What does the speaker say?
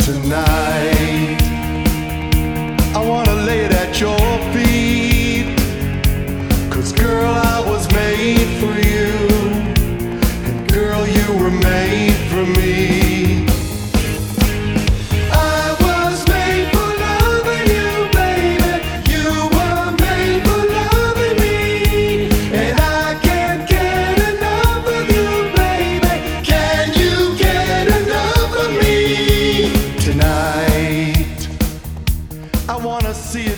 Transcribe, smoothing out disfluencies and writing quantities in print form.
tonight. I wanna lay it at your feet, 'cause girl, I was made for you, and girl, you were made for me. I was made for loving you, baby. You were made for loving me, and I can't get enough of you, baby. Can you get enough of me? Tonight, I wanna see it